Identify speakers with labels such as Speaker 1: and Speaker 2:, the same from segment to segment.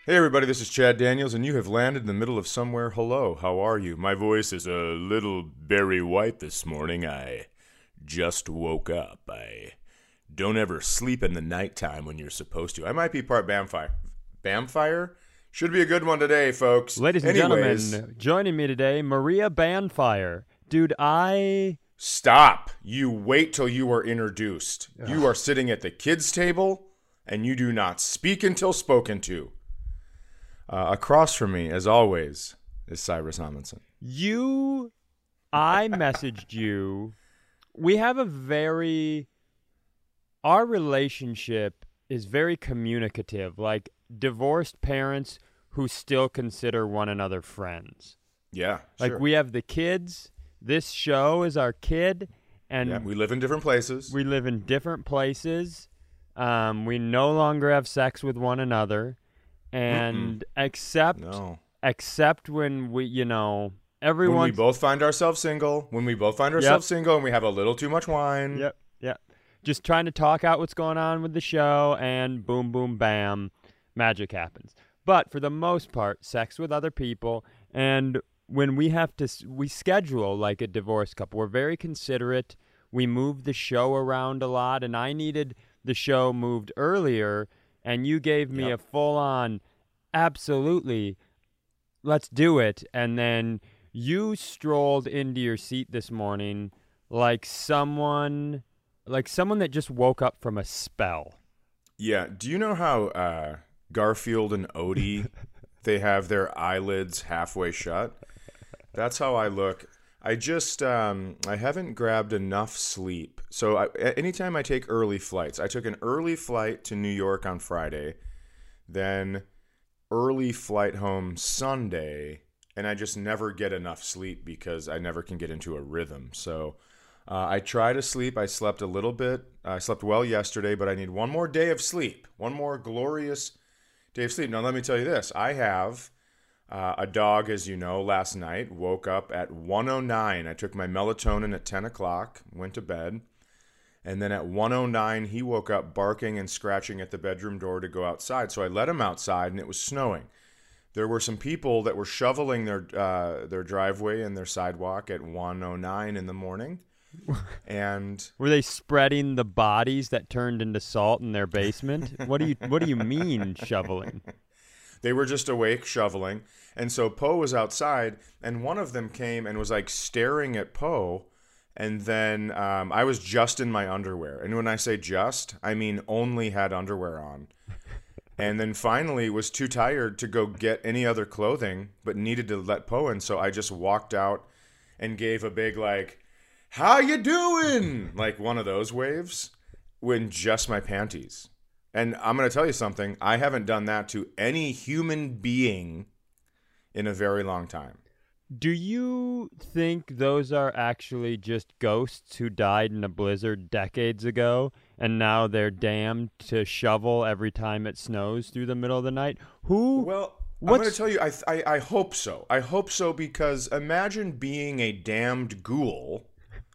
Speaker 1: Hey everybody, this is Chad Daniels, and you have landed in the middle of somewhere. Hello, how are you? My voice is a little Barry White this morning. I just woke up. I don't ever sleep in the nighttime when you're supposed to. I might be part Bamfire. Bamfire? Should be a good one today, folks.
Speaker 2: Ladies and gentlemen, joining me today, Maria Banfire. Dude,
Speaker 1: Stop. You wait till you are introduced. You are sitting at the kids' table, and you do not speak until spoken to. Across from me, as always, is Cyrus Amundsen.
Speaker 2: I messaged you. We have our relationship is very communicative, like divorced parents who still consider one another friends.
Speaker 1: Yeah,
Speaker 2: like
Speaker 1: sure.
Speaker 2: We have the kids. This show is our kid, and
Speaker 1: we live in different places.
Speaker 2: We live in different places. We no longer have sex with one another. And except when we, everyone.
Speaker 1: When we both find ourselves single, and we have a little too much wine.
Speaker 2: Yep. Just trying to talk out what's going on with the show, and boom, boom, bam, magic happens. But for the most part, sex with other people, and when we schedule like a divorced couple. We're very considerate. We move the show around a lot, and I needed the show moved earlier. And you gave me a full-on, absolutely, let's do it. And then you strolled into your seat this morning like someone that just woke up from a spell.
Speaker 1: Yeah. Do you know how Garfield and Odie, they have their eyelids halfway shut? That's how I look. I just, I haven't grabbed enough sleep. So anytime I take early flights, I took an early flight to New York on Friday, then early flight home Sunday, and I just never get enough sleep because I never can get into a rhythm. So I try to sleep. I slept a little bit. I slept well yesterday, but I need one more day of sleep, one more glorious day of sleep. Now, let me tell you this. I have... a dog, as you know, last night woke up at 1:09. I took my melatonin at 10 o'clock, went to bed, and then at 1:09 he woke up barking and scratching at the bedroom door to go outside. So I let him outside, and it was snowing. There were some people that were shoveling their driveway and their sidewalk at 1:09 in the morning. And
Speaker 2: were they spreading the bodies that turned into salt in their basement? What do you mean shoveling?
Speaker 1: They were just awake shoveling. And so Poe was outside, and one of them came and was like staring at Poe. And then I was just in my underwear. And when I say just, I mean only had underwear on. And then finally was too tired to go get any other clothing, but needed to let Poe in. So I just walked out and gave a big like, "How you doing?" Like one of those waves when just my panties. And I'm going to tell you something. I haven't done that to any human being in a very long time.
Speaker 2: Do you think those are actually just ghosts who died in a blizzard decades ago, and now they're damned to shovel every time it snows through the middle of the night?
Speaker 1: Well, I'm going to tell you, I hope so. I hope so, because imagine being a damned ghoul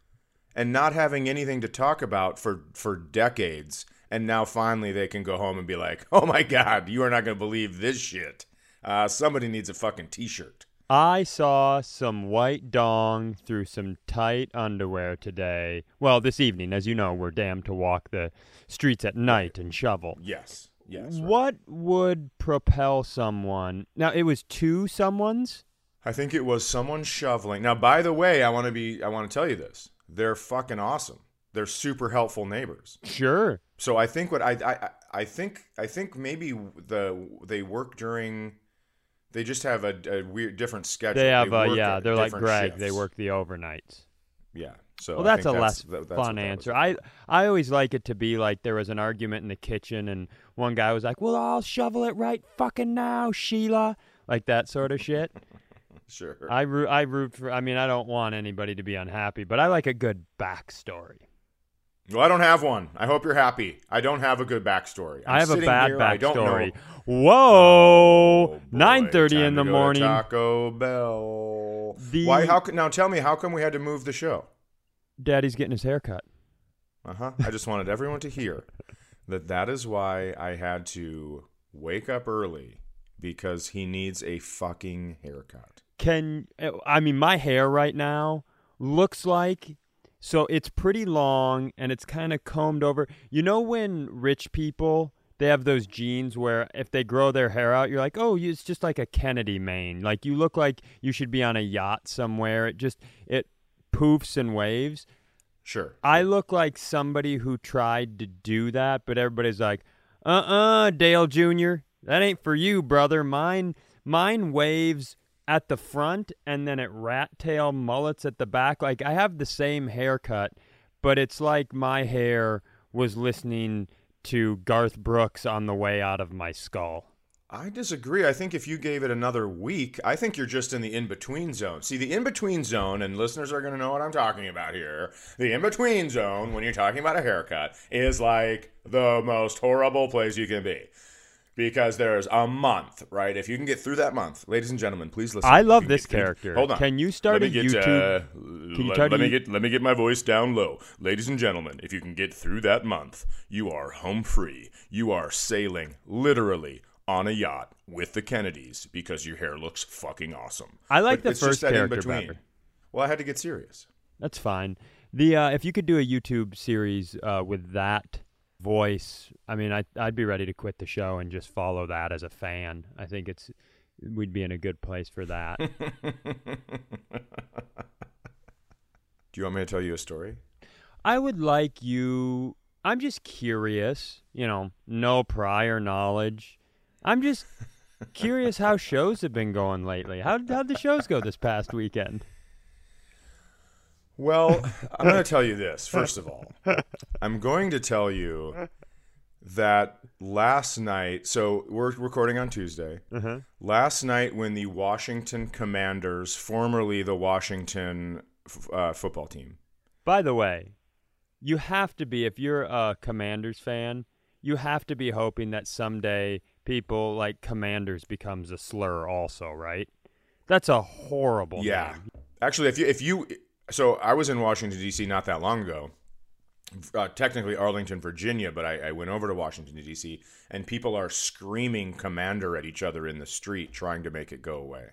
Speaker 1: and not having anything to talk about for decades. And now finally they can go home and be like, "Oh my God, you are not going to believe this shit. Somebody needs a fucking t-shirt."
Speaker 2: I saw some white dong through some tight underwear today. Well, this evening, as you know, we're damned to walk the streets at night and shovel.
Speaker 1: Yes. Right.
Speaker 2: What would propel someone? Now, it was two someone's?
Speaker 1: I think it was someone shoveling. Now, by the way, I want to tell you this. They're fucking awesome. They're super helpful neighbors.
Speaker 2: Sure.
Speaker 1: So I think what I think maybe they work during. They just have a weird different schedule.
Speaker 2: They have they're like Greg.
Speaker 1: Shifts.
Speaker 2: They work the overnights.
Speaker 1: Yeah. So
Speaker 2: well, that's a less fun answer. I always like it to be like there was an argument in the kitchen and one guy was like, "Well, I'll shovel it right fucking now, Sheila," like that sort of shit.
Speaker 1: Sure.
Speaker 2: I root for. I mean, I don't want anybody to be unhappy, but I like a good backstory.
Speaker 1: Well, I don't have one. I hope you're happy. I don't have a good backstory.
Speaker 2: I have a bad backstory.
Speaker 1: I don't know.
Speaker 2: Whoa! 9:30 in the morning.
Speaker 1: Taco Bell. Why? Now tell me, how come we had to move the show?
Speaker 2: Daddy's getting his hair cut.
Speaker 1: I just wanted everyone to hear that is why I had to wake up early because he needs a fucking haircut.
Speaker 2: My hair right now looks like, so it's pretty long and it's kind of combed over. You know when rich people, they have those genes where if they grow their hair out, you're like, oh, it's just like a Kennedy mane. Like you look like you should be on a yacht somewhere. It poofs and waves.
Speaker 1: Sure.
Speaker 2: I look like somebody who tried to do that, but everybody's like, Dale Jr., that ain't for you, brother. Mine waves at the front and then it rat tail mullets at the back. Like I have the same haircut, but it's like my hair was listening to Garth Brooks on the way out of my skull.
Speaker 1: I disagree. I think if you gave it another week, I think you're just in the in-between zone. See, the in-between zone, and listeners are going to know what I'm talking about here, the in-between zone, when you're talking about a haircut, is like the most horrible place you can be. Because there's a month, right? If you can get through that month, ladies and gentlemen, please listen.
Speaker 2: I love this character.
Speaker 1: Hold on.
Speaker 2: Can you start a YouTube?
Speaker 1: Let me get my voice down low. Ladies and gentlemen, if you can get through that month, you are home free. You are sailing, literally, on a yacht with the Kennedys because your hair looks fucking awesome.
Speaker 2: I like the first character better.
Speaker 1: Well, I had to get serious.
Speaker 2: That's fine. If you could do a YouTube series with that voice, I mean, I'd be ready to quit the show and just follow that as a fan. I think we'd be in a good place for that.
Speaker 1: Do you want me to tell you a story?
Speaker 2: I would like you. I'm just curious, no prior knowledge. I'm just curious how shows have been going lately. How'd the shows go this past weekend?
Speaker 1: Well, I'm going to tell you this, first of all. I'm going to tell you that last night, so we're recording on Tuesday.
Speaker 2: Uh-huh.
Speaker 1: Last night when the Washington Commanders, formerly the Washington football team.
Speaker 2: By the way, you have to be, if you're a Commanders fan, you have to be hoping that someday people like Commanders becomes a slur also, right? That's a horrible name.
Speaker 1: Actually, if you so I was in Washington, D.C. not that long ago, technically Arlington, Virginia, but I went over to Washington, D.C., and people are screaming Commander at each other in the street trying to make it go away.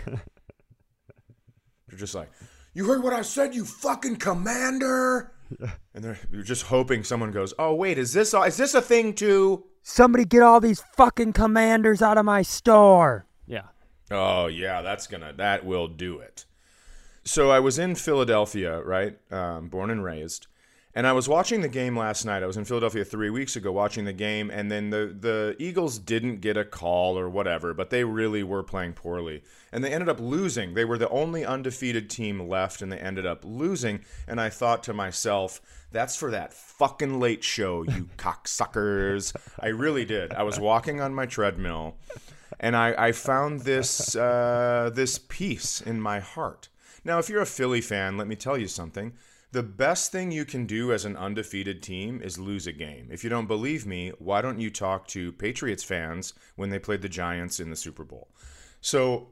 Speaker 1: They're just like, you heard what I said, you fucking Commander? And they're just hoping someone goes, oh, wait, is this a thing too?
Speaker 2: Somebody get all these fucking Commanders out of my store. Yeah.
Speaker 1: Oh, yeah, that will do it. So I was in Philadelphia, right? Born and raised. And I was watching the game last night. I was in Philadelphia 3 weeks ago watching the game, and then the Eagles didn't get a call or whatever, but they really were playing poorly. And they ended up losing. They were the only undefeated team left, and they ended up losing. And I thought to myself, that's for that fucking late show, you cocksuckers. I really did. I was walking on my treadmill, and I found this peace in my heart. Now, if you're a Philly fan, let me tell you something. The best thing you can do as an undefeated team is lose a game. If you don't believe me, why don't you talk to Patriots fans when they played the Giants in the Super Bowl? So,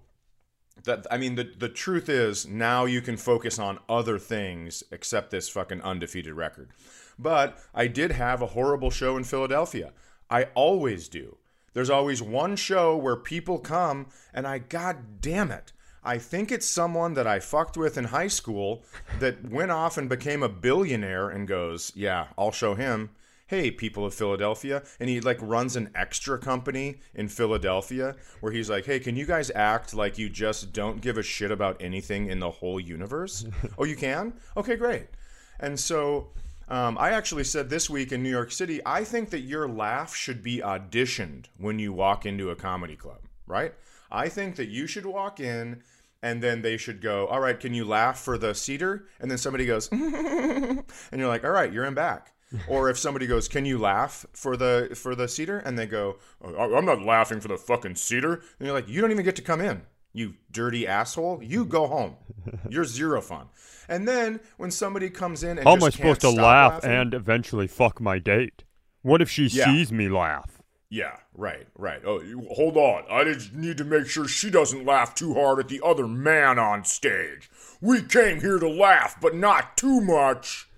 Speaker 1: the truth is now you can focus on other things except this fucking undefeated record. But I did have a horrible show in Philadelphia. I always do. There's always one show where people come and God damn it, I think it's someone that I fucked with in high school that went off and became a billionaire and goes, yeah, I'll show him. Hey, people of Philadelphia. And he runs an extra company in Philadelphia where he's like, hey, can you guys act like you just don't give a shit about anything in the whole universe? Oh, you can? Okay, great. And so I actually said this week in New York City, I think that your laugh should be auditioned when you walk into a comedy club, right? I think that you should walk in and then they should go, all right, can you laugh for the cedar? And then somebody goes, and you're like, all right, you're in back. Or if somebody goes, can you laugh for the cedar? And they go, oh, I'm not laughing for the fucking cedar. And you're like, you don't even get to come in, you dirty asshole. You go home. You're zero fun. And then when somebody comes in and
Speaker 2: how
Speaker 1: just
Speaker 2: am I supposed to laugh
Speaker 1: laughing,
Speaker 2: and eventually fuck my date? What if she sees me laugh?
Speaker 1: Yeah, right. Oh, hold on. I just need to make sure she doesn't laugh too hard at the other man on stage. We came here to laugh, but not too much.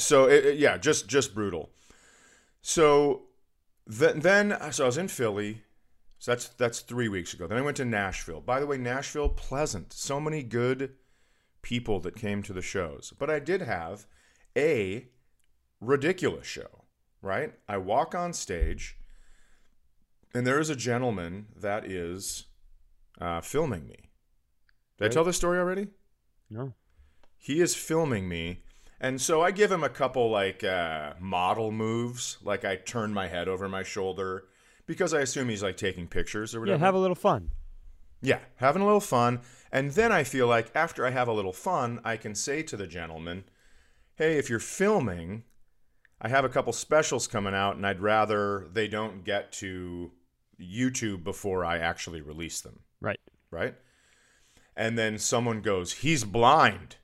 Speaker 1: So just brutal. So then I was in Philly, So that's 3 weeks ago. Then I went to Nashville. By the way, Nashville, pleasant. So many good people that came to the shows. But I did have a ridiculous show, right? I walk on stage, and there is a gentleman that is filming me. Did I tell this story already?
Speaker 2: No.
Speaker 1: He is filming me. And so I give him a couple like model moves. Like I turn my head over my shoulder because I assume he's like taking pictures or whatever.
Speaker 2: Yeah, have a little fun.
Speaker 1: Yeah, having a little fun. And then I feel like after I have a little fun, I can say to the gentleman, hey, if you're filming, I have a couple specials coming out and I'd rather they don't get to YouTube before I actually release them.
Speaker 2: Right.
Speaker 1: Right? And then someone goes, he's blind.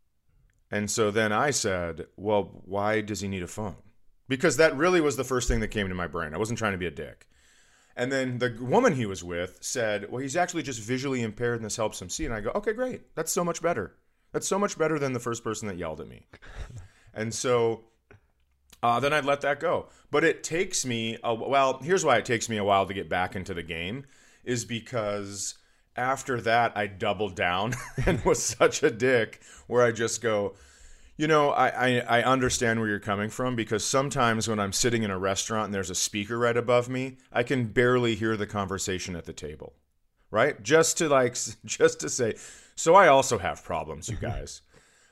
Speaker 1: And so then I said, well, why does he need a phone? Because that really was the first thing that came to my brain. I wasn't trying to be a dick. And then the woman he was with said, well, he's actually just visually impaired and this helps him see. And I go, okay, great. That's so much better. That's so much better than the first person that yelled at me. And so then I'd let that go. But it takes me, here's why it takes me a while to get back into the game, is because after that, I doubled down and was such a dick where I just go, you know, I understand where you're coming from, because sometimes when I'm sitting in a restaurant and there's a speaker right above me, I can barely hear the conversation at the table, right? Just to say, so I also have problems, you guys.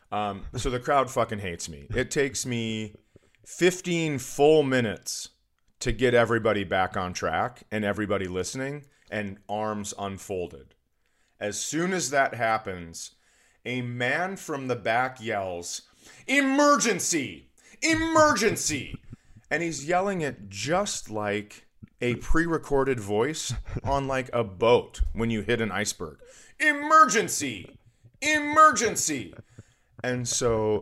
Speaker 1: So the crowd fucking hates me. It takes me 15 full minutes to get everybody back on track and everybody listening and arms unfolded. As soon as that happens, a man from the back yells, emergency! Emergency! And he's yelling it just like a pre-recorded voice on like a boat when you hit an iceberg. Emergency! Emergency! And so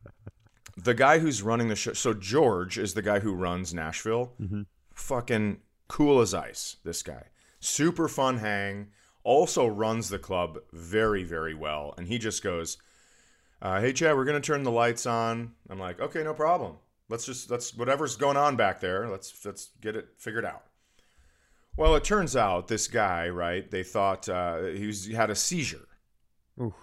Speaker 1: the guy who's running the show, so George is the guy who runs Nashville. Mm-hmm. Fucking cool as ice, this guy. Super fun hang. Also runs the club very, very well. And he just goes, hey, Chad, we're going to turn the lights on. I'm like, okay, no problem. Let's whatever's going on back there, let's get it figured out. Well, it turns out this guy, right, they thought he had a seizure.
Speaker 2: Oof.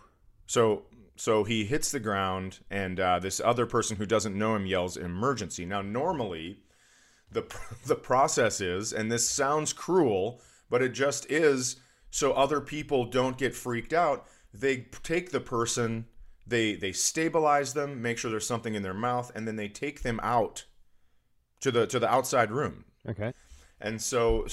Speaker 1: So he hits the ground, and this other person who doesn't know him yells, emergency. Now, normally, the process is, and this sounds cruel, but it just is, so other people don't get freaked out, they take the person, they stabilize them, make sure there's something in their mouth, and then they take them out to the outside room.
Speaker 2: Okay.
Speaker 1: And since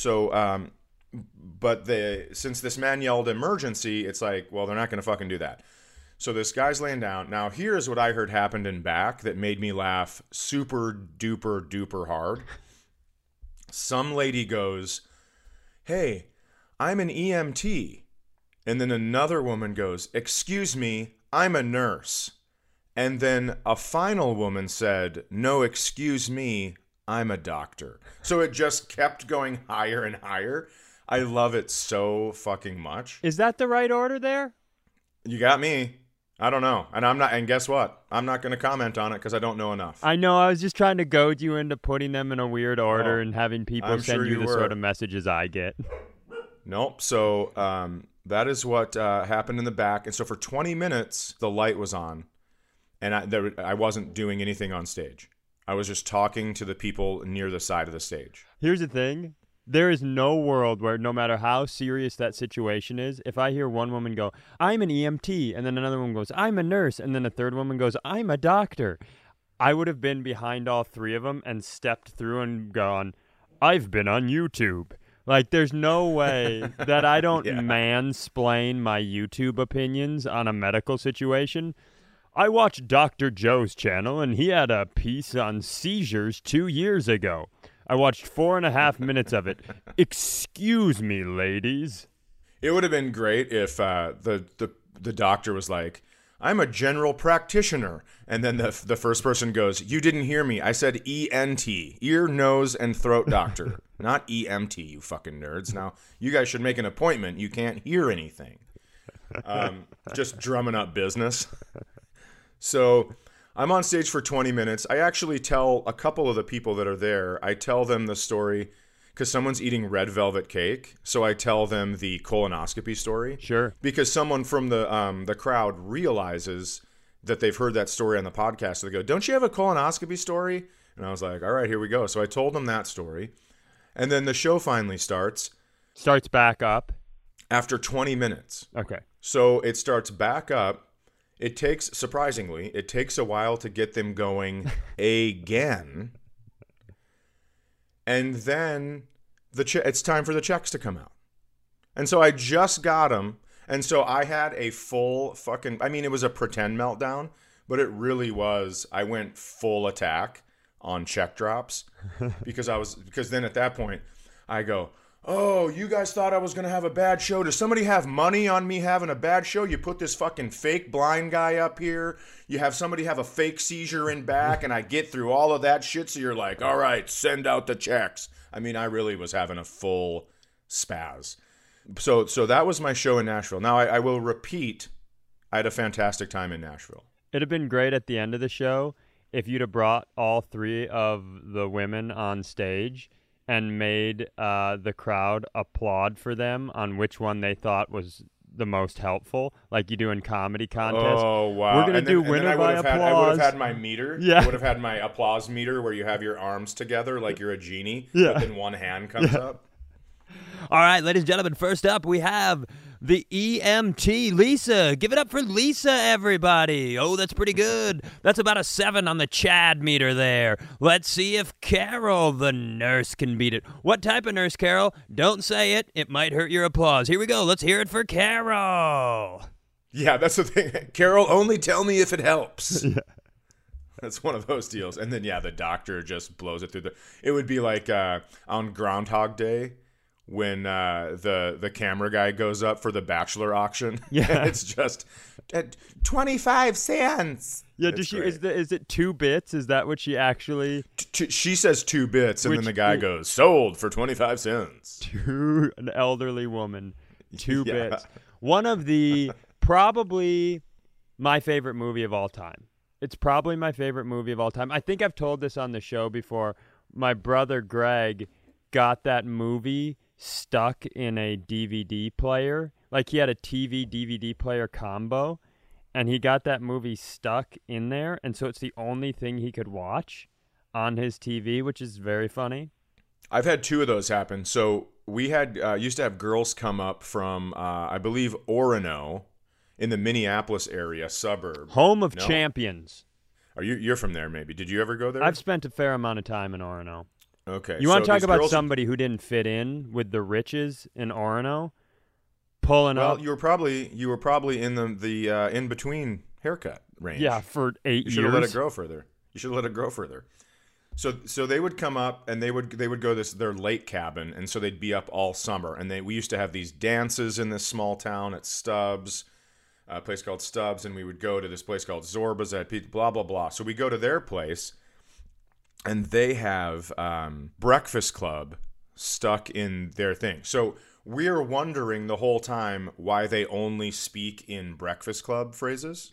Speaker 1: this man yelled emergency, it's like, well, they're not going to fucking do that. So this guy's laying down. Now, here's what I heard happened in back that made me laugh super duper duper hard. Some lady goes, hey, I'm an EMT. And then another woman goes, excuse me, I'm a nurse. And then a final woman said, no, excuse me, I'm a doctor. So it just kept going higher and higher. I love it so fucking much.
Speaker 2: Is that the right order there?
Speaker 1: You got me. I don't know. And guess what? I'm not going to comment on it because I don't know enough.
Speaker 2: I know. I was just trying to goad you into putting them in a weird order and having people send you the sort of messages I get.
Speaker 1: Nope. So that is what happened in the back. And so for 20 minutes, the light was on, and I wasn't doing anything on stage. I was just talking to the people near the side of the stage.
Speaker 2: Here's the thing. There is no world where, no matter how serious that situation is, if I hear one woman go, I'm an EMT, and then another woman goes, I'm a nurse, and then a third woman goes, I'm a doctor, I would have been behind all three of them and stepped through and gone, I've been on YouTube. Like, there's no way that I don't mansplain my YouTube opinions on a medical situation. I watched Dr. Joe's channel, and he had a piece on seizures 2 years ago. I watched 4.5 minutes of it. Excuse me, ladies.
Speaker 1: It would have been great if the doctor was like, I'm a general practitioner. And then the first person goes, you didn't hear me. I said ENT, ear, nose, and throat doctor, not EMT, you fucking nerds. Now, you guys should make an appointment. You can't hear anything. Just drumming up business. So I'm on stage for 20 minutes. I actually tell a couple of the people that are there, I tell them the story, because someone's eating red velvet cake. So I tell them the colonoscopy story.
Speaker 2: Sure.
Speaker 1: Because someone from the crowd realizes that they've heard that story on the podcast. So they go, "Don't you have a colonoscopy story?" And I was like, "All right, here we go." So I told them that story. And then the show finally starts.
Speaker 2: Starts back up.
Speaker 1: After 20 minutes.
Speaker 2: Okay.
Speaker 1: So it starts back up. It takes a while to get them going again. And then it's time for the checks to come out. And so I just got them. And so I had a full it was a pretend meltdown, but it really was. I went full attack on check drops because then at that point I go, "Oh, you guys thought I was going to have a bad show. Does somebody have money on me having a bad show? You put this fucking fake blind guy up here. You have somebody have a fake seizure in back, and I get through all of that shit. So you're like, all right, send out the checks." I mean, I really was having a full spaz. So that was my show in Nashville. Now, I will repeat, I had a fantastic time in Nashville.
Speaker 2: It'd have been great at the end of the show if you'd have brought all three of the women on stage and made the crowd applaud for them on which one they thought was the most helpful, like you do in comedy contests.
Speaker 1: Oh, wow.
Speaker 2: We're going to do winner by applause.
Speaker 1: I would have had my meter.
Speaker 2: Yeah.
Speaker 1: I would have had my applause meter where you have your arms together like you're a genie,
Speaker 2: yeah.
Speaker 1: but then one hand comes up.
Speaker 2: All right, ladies and gentlemen, first up we have the EMT, Lisa. Give it up for Lisa, everybody. Oh, that's pretty good. That's about a 7 on the Chad meter there. Let's see if Carol, the nurse, can beat it. What type of nurse, Carol? Don't say it. It might hurt your applause. Here we go. Let's hear it for Carol.
Speaker 1: Yeah, that's the thing. Carol, only tell me if it helps. Yeah. That's one of those deals. And then, yeah, the doctor just blows it through it would be like on Groundhog Day, when the camera guy goes up for the Bachelor auction.
Speaker 2: Yeah.
Speaker 1: It's just 25 cents.
Speaker 2: Yeah, is it 2 bits? Is that what she actually...
Speaker 1: She says 2 bits, and then the guy goes, "Sold for 25 cents.
Speaker 2: An elderly woman. 2 bits. One of the, probably my favorite movie of all time. It's probably my favorite movie of all time. I think I've told this on the show before. My brother Greg got that movie stuck in a DVD player. Like he had a TV DVD player combo, and he got that movie stuck in there, and so it's the only thing he could watch on his TV, which is very funny.
Speaker 1: I've had 2 of those happen. So we had used to have girls come up from I believe Orono in the Minneapolis area suburb,
Speaker 2: home of champions.
Speaker 1: You're from there? Maybe did you ever go there?
Speaker 2: I've spent a fair amount of time in Orono.
Speaker 1: Okay.
Speaker 2: You want to talk about somebody who didn't fit in with the riches in Orono? Pulling up.
Speaker 1: Well, you were probably in the in between haircut range.
Speaker 2: Yeah, for 8 years.
Speaker 1: You should have let it grow further. So they would come up and they would go to their lake cabin, and so they'd be up all summer. And we used to have these dances in this small town at Stubbs, a place called Stubbs, and we would go to this place called Zorba's at blah blah blah. So we go to their place. And they have Breakfast Club stuck in their thing. So we're wondering the whole time why they only speak in Breakfast Club phrases.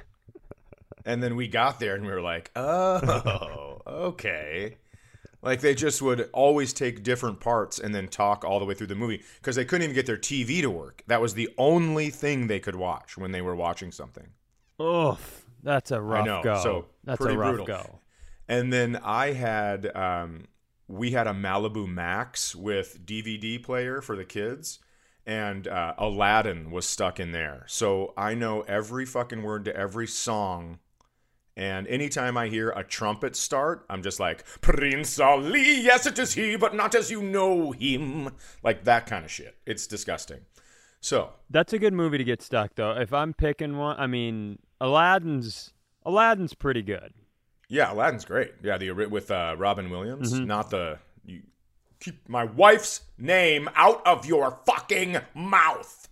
Speaker 1: And then we got there and we were like, oh, okay. Like they just would always take different parts and then talk all the way through the movie because they couldn't even get their TV to work. That was the only thing they could watch when they were watching something.
Speaker 2: Oof, that's a rough go.
Speaker 1: So
Speaker 2: that's
Speaker 1: pretty
Speaker 2: a rough
Speaker 1: brutal.
Speaker 2: go.
Speaker 1: And then I had, we had a Malibu Max with DVD player for the kids, and Aladdin was stuck in there. So I know every fucking word to every song, and anytime I hear a trumpet start, I'm just like, Prince Ali, yes it is he, but not as you know him. Like that kind of shit. It's disgusting. So.
Speaker 2: That's a good movie to get stuck, though. If I'm picking one, I mean, Aladdin's pretty good.
Speaker 1: Yeah, Aladdin's great. Yeah, with Robin Williams.
Speaker 2: Mm-hmm.
Speaker 1: Not you keep my wife's name out of your fucking mouth.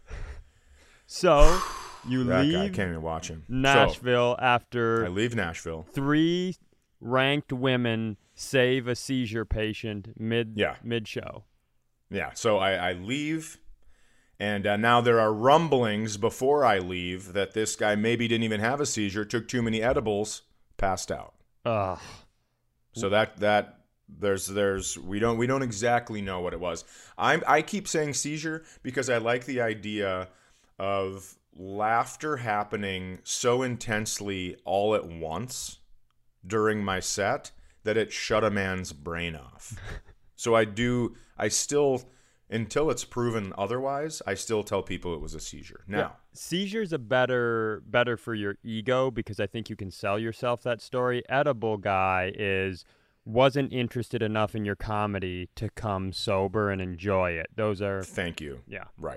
Speaker 2: So you
Speaker 1: that
Speaker 2: leave
Speaker 1: guy, I can't even watch him.
Speaker 2: Nashville after
Speaker 1: I leave Nashville.
Speaker 2: 3 ranked women save a seizure patient mid-show.
Speaker 1: Yeah, so I leave, and now there are rumblings before I leave that this guy maybe didn't even have a seizure, took too many edibles, passed out.
Speaker 2: Ugh.
Speaker 1: So that There's we don't exactly know what it was. I keep saying seizure because I like the idea of laughter happening so intensely all at once during my set that it shut a man's brain off. So I still, until it's proven otherwise, I still tell people it was a seizure. Now,
Speaker 2: Yeah. Seizure's a better for your ego because I think you can sell yourself that story. Edible guy wasn't interested enough in your comedy to come sober and enjoy it. Those are
Speaker 1: thank you.
Speaker 2: Yeah.
Speaker 1: Right.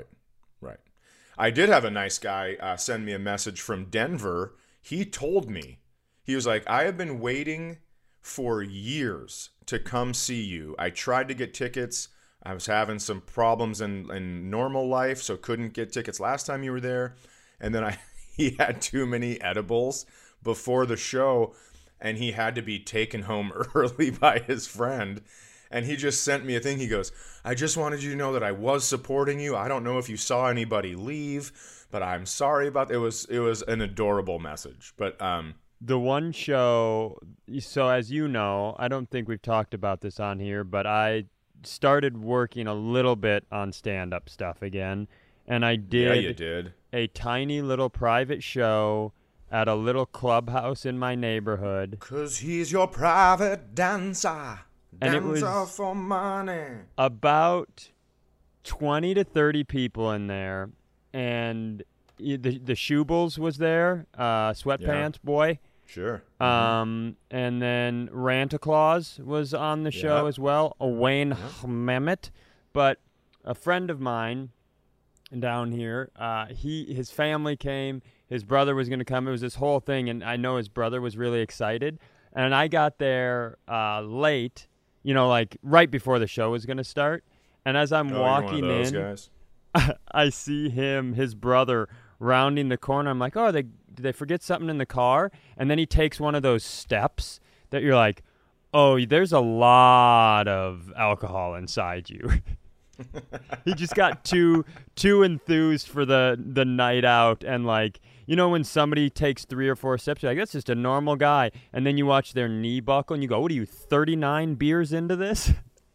Speaker 1: I did have a nice guy send me a message from Denver. He told me, he was like, I have been waiting for years to come see you. I tried to get tickets. I was having some problems in normal life, so couldn't get tickets last time you were there. And then he had too many edibles before the show, and he had to be taken home early by his friend. And he just sent me a thing. He goes, I just wanted you to know that I was supporting you. I don't know if you saw anybody leave, but I'm sorry about it. It was an adorable message. But
Speaker 2: the one show, so as you know, I don't think we've talked about this on here, but I started working a little bit on stand-up stuff again. And I did,
Speaker 1: yeah, you did
Speaker 2: a tiny little private show at a little clubhouse in my neighborhood.
Speaker 1: 'Cause he's your private dancer.
Speaker 2: And it was
Speaker 1: for money.
Speaker 2: About 20 to 30 people in there, and the Schubels was there, Sweatpants Boy.
Speaker 1: Sure.
Speaker 2: And then Ranta Claus was on the show as well, Wayne Mehmet. But a friend of mine down here, his family came, his brother was going to come. It was this whole thing, and I know his brother was really excited. And I got there late, like right before the show was going to start. And as I'm walking in,
Speaker 1: guys?
Speaker 2: I see his brother, rounding the corner. I'm like, oh, did they forget something in the car? And then he takes one of those steps that you're like, oh, there's a lot of alcohol inside you. He just got too enthused for the night out, and like, when somebody takes 3 or 4 steps, you're like, that's just a normal guy. And then you watch their knee buckle and you go, what are you, 39 beers into this?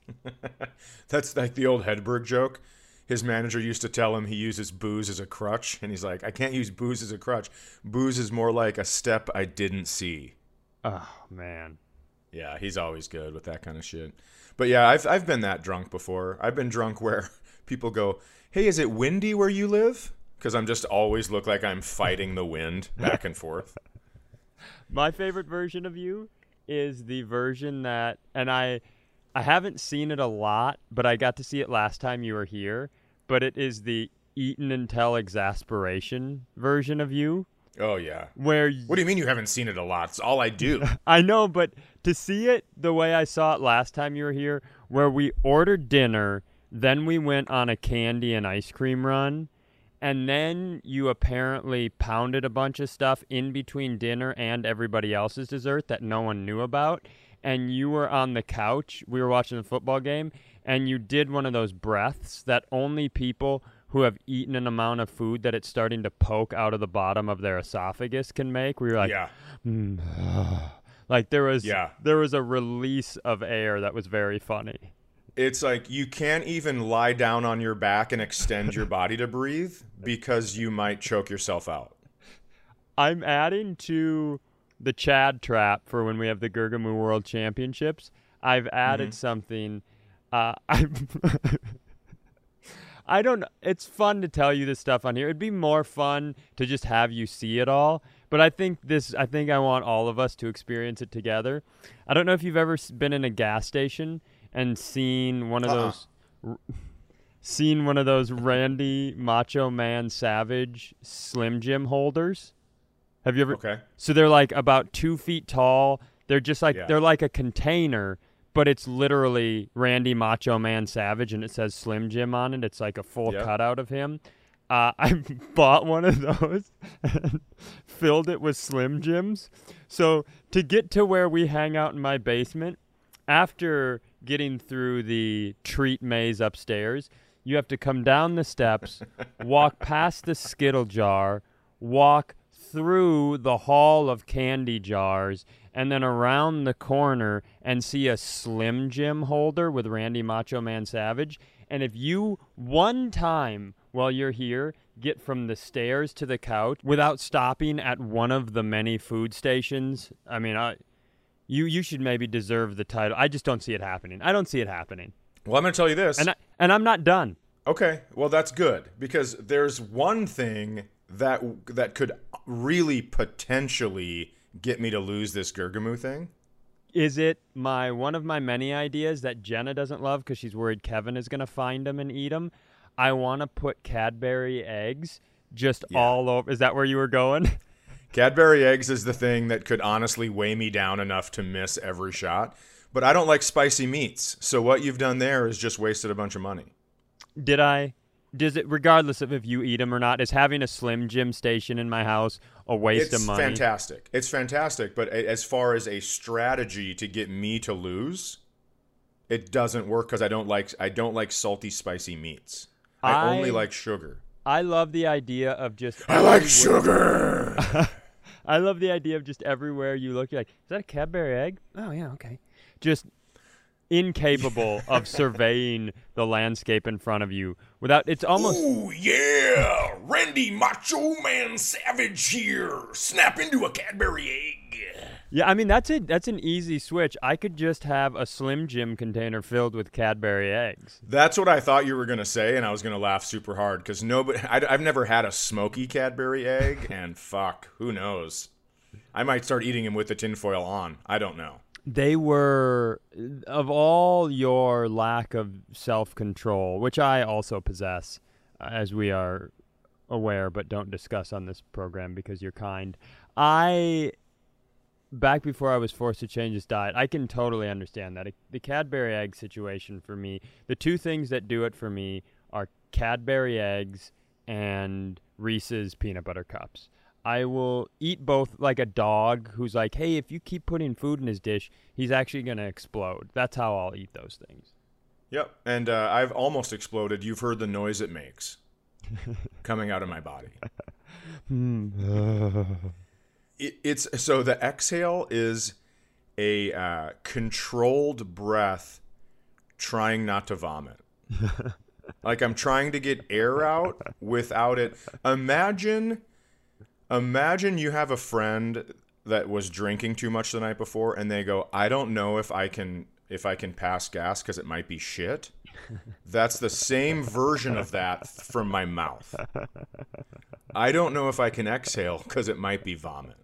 Speaker 1: That's like the old Hedberg joke. His manager used to tell him he uses booze as a crutch, and he's like, I can't use booze as a crutch. Booze is more like a step I didn't see.
Speaker 2: Oh, man.
Speaker 1: Yeah, he's always good with that kind of shit. But yeah, I've been that drunk before. I've been drunk where people go, hey, is it windy where you live? Because I'm just always look like I'm fighting the wind back and forth.
Speaker 2: My favorite version of you is the version that, and I haven't seen it a lot, but I got to see it last time you were here, but it is the eaten until exasperation version of you.
Speaker 1: Oh, yeah.
Speaker 2: What
Speaker 1: do you mean you haven't seen it a lot? It's all I do.
Speaker 2: I know, but to see it the way I saw it last time you were here, where we ordered dinner, then we went on a candy and ice cream run, and then you apparently pounded a bunch of stuff in between dinner and everybody else's dessert that no one knew about, and you were on the couch, we were watching the football game, and you did one of those breaths that only people who have eaten an amount of food that it's starting to poke out of the bottom of their esophagus can make, where you're like,
Speaker 1: yeah.
Speaker 2: Like there was a release of air that was very funny.
Speaker 1: It's like you can't even lie down on your back and extend your body to breathe because you might choke yourself out.
Speaker 2: I'm adding to the Chad trap for when we have the Gergamu World Championships. I've added something. I don't. It's fun to tell you this stuff on here. It'd be more fun to just have you see it all. But I think I want all of us to experience it together. I don't know if you've ever been in a gas station and seen one of those Randy Macho Man Savage Slim Jim holders. Have you ever?
Speaker 1: Okay.
Speaker 2: So they're like about 2 feet tall. They're just like they're like a container, but it's literally Randy Macho Man Savage, and it says Slim Jim on it. It's like a full cutout of him. I bought one of those and filled it with Slim Jims. So to get to where we hang out in my basement, after getting through the treat maze upstairs, you have to come down the steps, walk past the Skittle jar, walk through the hall of candy jars and then around the corner and see a Slim Jim holder with Randy Macho Man Savage. And if you one time while you're here get from the stairs to the couch without stopping at one of the many food stations, I mean, you should maybe deserve the title. I just don't see it happening. I don't see it happening.
Speaker 1: Well, I'm going to tell you this.
Speaker 2: And I'm not done.
Speaker 1: Okay, well, that's good, because there's one thing that could really potentially get me to lose this Gergamu thing.
Speaker 2: Is it one of my many ideas that Jenna doesn't love because she's worried Kevin is going to find them and eat them? I want to put Cadbury eggs all over. Is that where you were going?
Speaker 1: Cadbury eggs is the thing that could honestly weigh me down enough to miss every shot. But I don't like spicy meats, so what you've done there is just wasted a bunch of money.
Speaker 2: Did I? Does it, regardless of if you eat them or not, is having a Slim Jim station in my house a waste of money?
Speaker 1: It's fantastic, but as far as a strategy to get me to lose, it doesn't work because I don't like salty, spicy meats. I only like sugar.
Speaker 2: I love the idea of just.
Speaker 1: I like sugar.
Speaker 2: I love the idea of just everywhere you look, you're like, is that a Cadbury egg? Oh yeah, okay. Just incapable of surveying the landscape in front of you without. It's almost.
Speaker 1: Ooh yeah, Randy Macho Man Savage here. Snap into a Cadbury egg.
Speaker 2: Yeah, I mean that's an easy switch. I could just have a Slim Jim container filled with Cadbury eggs.
Speaker 1: That's what I thought you were gonna say, and I was gonna laugh super hard because I've never had a smoky Cadbury egg, and fuck, who knows? I might start eating them with the tinfoil on. I don't know.
Speaker 2: They were, of all your lack of self-control, which I also possess, as we are aware but don't discuss on this program because you're kind. Back before I was forced to change this diet, I can totally understand that. The Cadbury egg situation for me, the two things that do it for me are Cadbury eggs and Reese's peanut butter cups. I will eat both like a dog who's like, hey, if you keep putting food in his dish, he's actually going to explode. That's how I'll eat those things.
Speaker 1: Yep, and I've almost exploded. You've heard the noise it makes coming out of my body. So the exhale is a controlled breath trying not to vomit. Like I'm trying to get air out without it. Imagine you have a friend that was drinking too much the night before and they go, I don't know if I can pass gas because it might be shit. That's the same version of that from my mouth. I don't know if I can exhale because it might be vomit.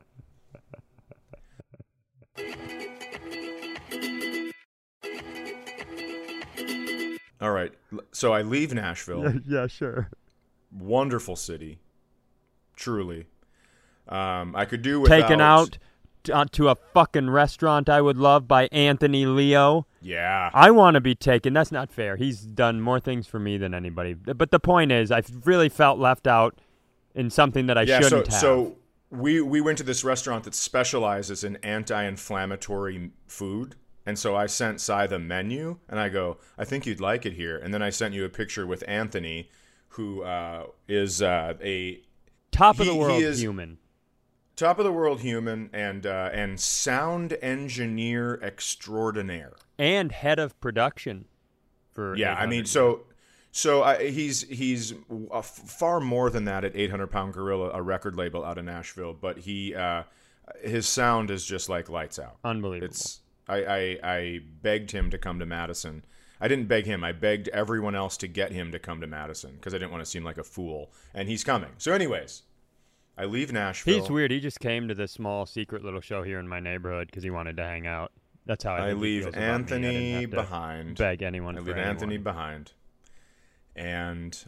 Speaker 1: All right, so I leave Nashville.
Speaker 2: Yeah, sure.
Speaker 1: Wonderful city. Truly. I could do without...
Speaker 2: Taken out to a fucking restaurant I would love by Anthony Leo.
Speaker 1: Yeah.
Speaker 2: I want to be taken. That's not fair. He's done more things for me than anybody. But the point is, I really felt left out in something that I shouldn't have.
Speaker 1: So we went to this restaurant that specializes in anti-inflammatory food. And so I sent Cy the menu, and I go, I think you'd like it here. And then I sent you a picture with Anthony, who is a...
Speaker 2: Top of the world human.
Speaker 1: Top of the world human and sound engineer extraordinaire.
Speaker 2: And head of production for
Speaker 1: I mean, so he's far more than that at 800 Pound Gorilla, a record label out of Nashville, but his sound is just like lights out.
Speaker 2: Unbelievable.
Speaker 1: I begged him to come to Madison. I didn't beg him. I begged everyone else to get him to come to Madison because I didn't want to seem like a fool. And he's coming. So anyways, I leave Nashville.
Speaker 2: He's weird. He just came to this small secret little show here in my neighborhood because he wanted to hang out. That's how I
Speaker 1: leave Anthony behind.
Speaker 2: Beg anyone.
Speaker 1: I leave Anthony behind. And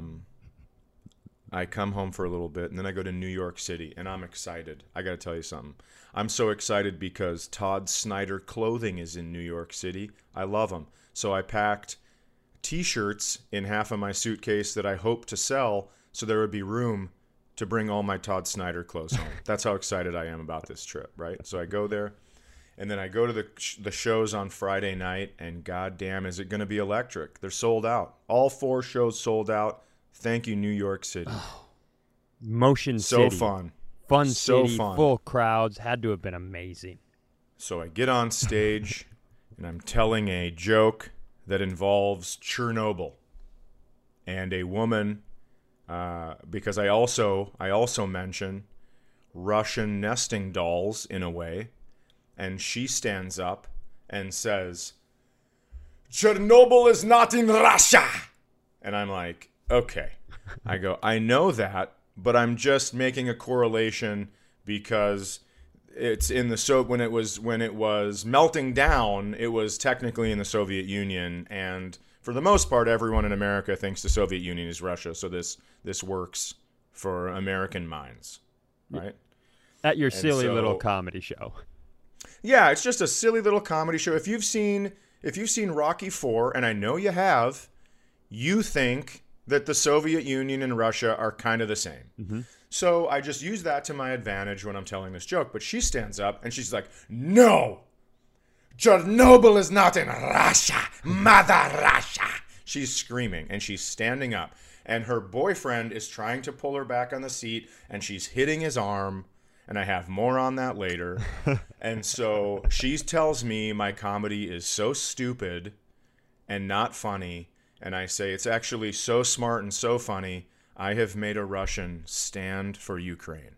Speaker 1: I come home for a little bit, and then I go to New York City, and I'm excited. I got to tell you something. I'm so excited because Todd Snyder Clothing is in New York City. I love him. So I packed T-shirts in half of my suitcase that I hope to sell so there would be room to bring all my Todd Snyder clothes home. That's how excited I am about this trip, right? So I go there, and then I go to the shows on Friday night, and goddamn, is it going to be electric. They're sold out. All 4 shows sold out. Thank you, New York City.
Speaker 2: Motion City.
Speaker 1: So fun.
Speaker 2: Fun
Speaker 1: So
Speaker 2: city,
Speaker 1: fun.
Speaker 2: full crowds. Had to have been amazing.
Speaker 1: So I get on stage and I'm telling a joke that involves Chernobyl and a woman, because I also mention Russian nesting dolls in a way, and she stands up and says, "Chernobyl is not in Russia." And I'm like, okay. I go, I know that, but I'm just making a correlation because it's in the when it was melting down, it was technically in the Soviet Union, and for the most part, everyone in America thinks the Soviet Union is Russia. So this works for American minds, right?
Speaker 2: At your
Speaker 1: And
Speaker 2: silly
Speaker 1: so-
Speaker 2: little comedy show.
Speaker 1: Yeah, it's just a silly little comedy show. If you've seen Rocky IV, and I know you have, you think that the Soviet Union and Russia are kind of the same.
Speaker 2: Mm-hmm.
Speaker 1: So I just use that to my advantage when I'm telling this joke. But she stands up and she's like, "No, Chernobyl is not in Russia, Mother Russia." She's screaming and she's standing up. And her boyfriend is trying to pull her back on the seat and she's hitting his arm. And I have more on that later. And so she tells me my comedy is so stupid and not funny. And I say, it's actually so smart and so funny. I have made a Russian stand for Ukraine.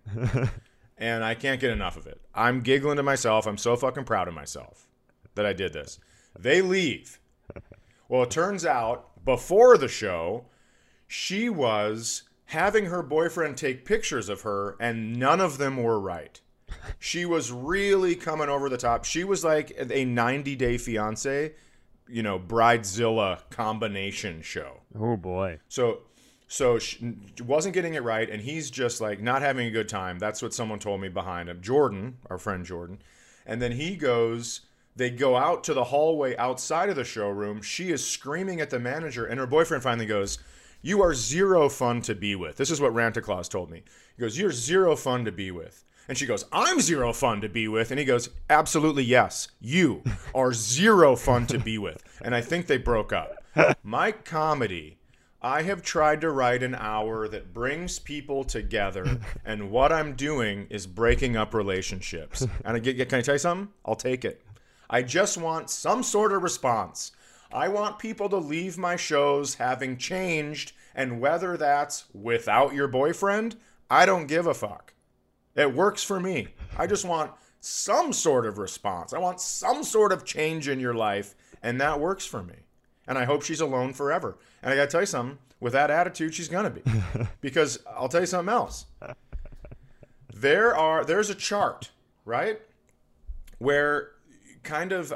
Speaker 1: And I can't get enough of it. I'm giggling to myself. I'm so fucking proud of myself that I did this. They leave. Well, it turns out before the show, she was having her boyfriend take pictures of her, and none of them were right. She was really coming over the top. She was like a 90-Day Fiancé, Bridezilla combination show.
Speaker 2: Oh, boy.
Speaker 1: So she wasn't getting it right, and he's just like not having a good time. That's what someone told me behind him. Jordan, our friend Jordan. And then they go out to the hallway outside of the showroom. She is screaming at the manager, and her boyfriend finally goes, "You are zero fun to be with." This is what Ranta Claus told me. He goes, "You're zero fun to be with." And she goes, "I'm zero fun to be with." And he goes, "Absolutely yes. You are zero fun to be with." And I think they broke up. My comedy, I have tried to write an hour that brings people together, and what I'm doing is breaking up relationships. And can I tell you something? I'll take it. I just want some sort of response. I want people to leave my shows having changed, and whether that's without your boyfriend, I don't give a fuck. It works for me. I just want some sort of response. I want some sort of change in your life, and that works for me. And I hope she's alone forever. And I got to tell you something, with that attitude, she's going to be. Because I'll tell you something else. There's a chart, right? Where kind of,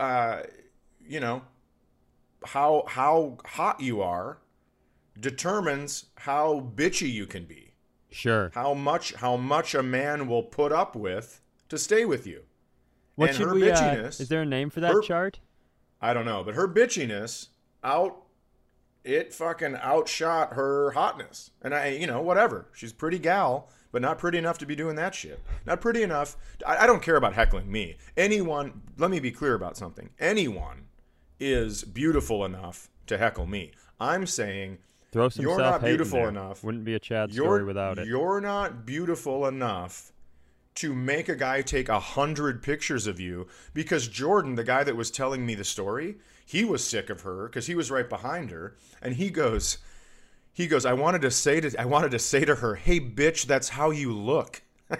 Speaker 1: how hot you are determines how bitchy you can be.
Speaker 2: Sure.
Speaker 1: How much a man will put up with to stay with you.
Speaker 2: What
Speaker 1: and
Speaker 2: should
Speaker 1: her
Speaker 2: we?
Speaker 1: bitchiness,
Speaker 2: Is there a name for that chart?
Speaker 1: I don't know, but her bitchiness fucking outshot her hotness. And whatever. She's a pretty gal, but not pretty enough to be doing that shit. Not pretty enough. I don't care about heckling me. Anyone, let me be clear about something. Anyone is beautiful enough to heckle me. I'm saying
Speaker 2: Throw some
Speaker 1: you're not
Speaker 2: self-hate
Speaker 1: beautiful
Speaker 2: in there.
Speaker 1: enough.
Speaker 2: Wouldn't be a Chad story without it.
Speaker 1: You're not beautiful enough to make a guy take 100 pictures of you, because Jordan, the guy that was telling me the story, he was sick of her because he was right behind her, and he goes, I wanted to say to her, "Hey bitch, that's how you look."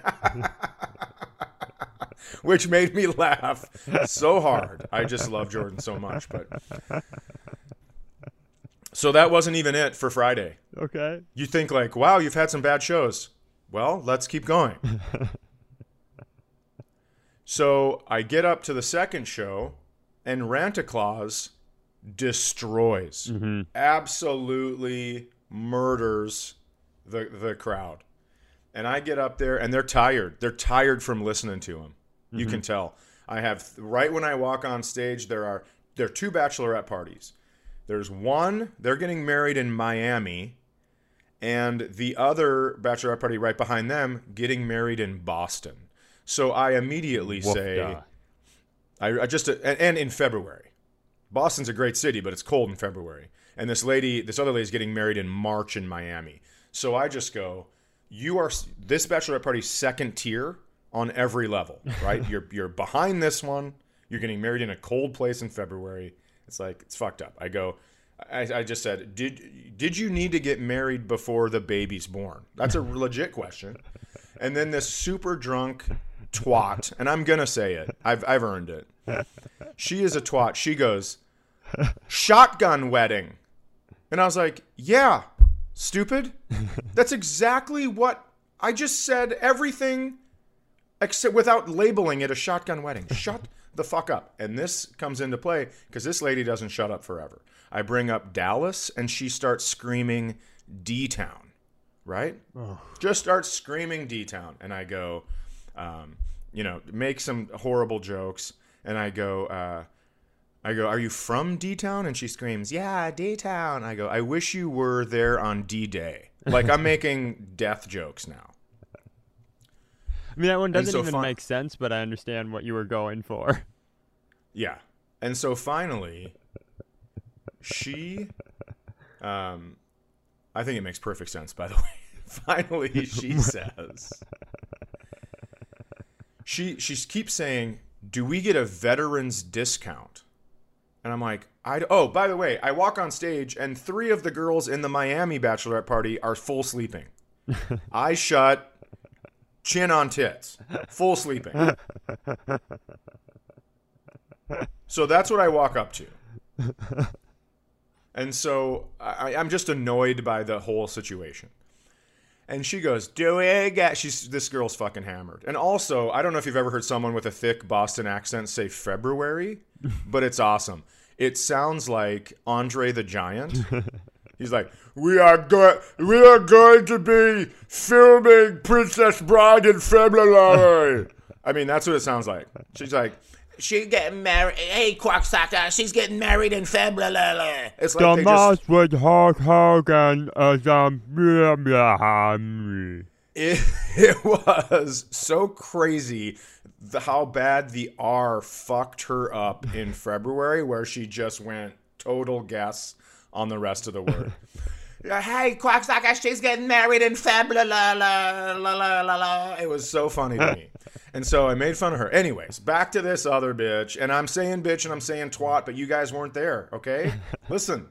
Speaker 1: Which made me laugh so hard. I just love Jordan so much, but so that wasn't even it for Friday.
Speaker 2: Okay.
Speaker 1: You think like, wow, you've had some bad shows. Well, let's keep going. So I get up to the second show, and Ranta Claus destroys, absolutely murders the crowd. And I get up there, and they're tired. They're tired from listening to him. You can tell. I have, right when I walk on stage, there are 2 bachelorette parties. There's one, they're getting married in Miami, and the other bachelorette party right behind them getting married in Boston. So I immediately say, and in February. Boston's a great city, but it's cold in February. And this other lady's getting married in March in Miami. So I just go, you are this bachelorette party second tier on every level, right? You're behind this one. You're getting married in a cold place in February. It's like, it's fucked up. I just said, did you need to get married before the baby's born? That's a legit question. And then this super drunk twat, and I'm gonna say it. I've earned it. She is a twat. She goes, shotgun wedding. And I was like, yeah, stupid. That's exactly what I just said. Everything except without labeling it a shotgun wedding. Shut the fuck up. And this comes into play because this lady doesn't shut up forever. I bring up Dallas and she starts screaming D-Town, right? Oh. Just starts screaming D-Town. And I go, make some horrible jokes. And I go, are you from D-Town? And she screams, yeah, D-Town. I go, I wish you were there on D-Day. Like, I'm making death jokes now.
Speaker 2: I mean, that one doesn't even make sense, but I understand what you were going for.
Speaker 1: Yeah. And so finally, she, I think it makes perfect sense, by the way. Finally, she says, she keeps saying, do we get a veterans discount? And I'm like, oh, by the way, I walk on stage and 3 of the girls in the Miami bachelorette party are full sleeping. Eyes shut, chin on tits, full sleeping. So that's what I walk up to. And so I'm just annoyed by the whole situation. And she goes, this girl's fucking hammered. And also, I don't know if you've ever heard someone with a thick Boston accent say February, but it's awesome. It sounds like Andre the Giant. He's like, we are going to be filming Princess Bride in February. I mean, that's what it sounds like. She's like, she's getting married. Hey, Quacksucker, she's getting married in February. It's like
Speaker 2: Thomas with Hulk Hogan
Speaker 1: It was so crazy how bad the R fucked her up in February, where she just went total guess on the rest of the word. Hey, Quacksucker, she's getting married in February. It was so funny to me. And so I made fun of her. Anyways, back to this other bitch. And I'm saying bitch and I'm saying twat, but you guys weren't there, okay? Listen.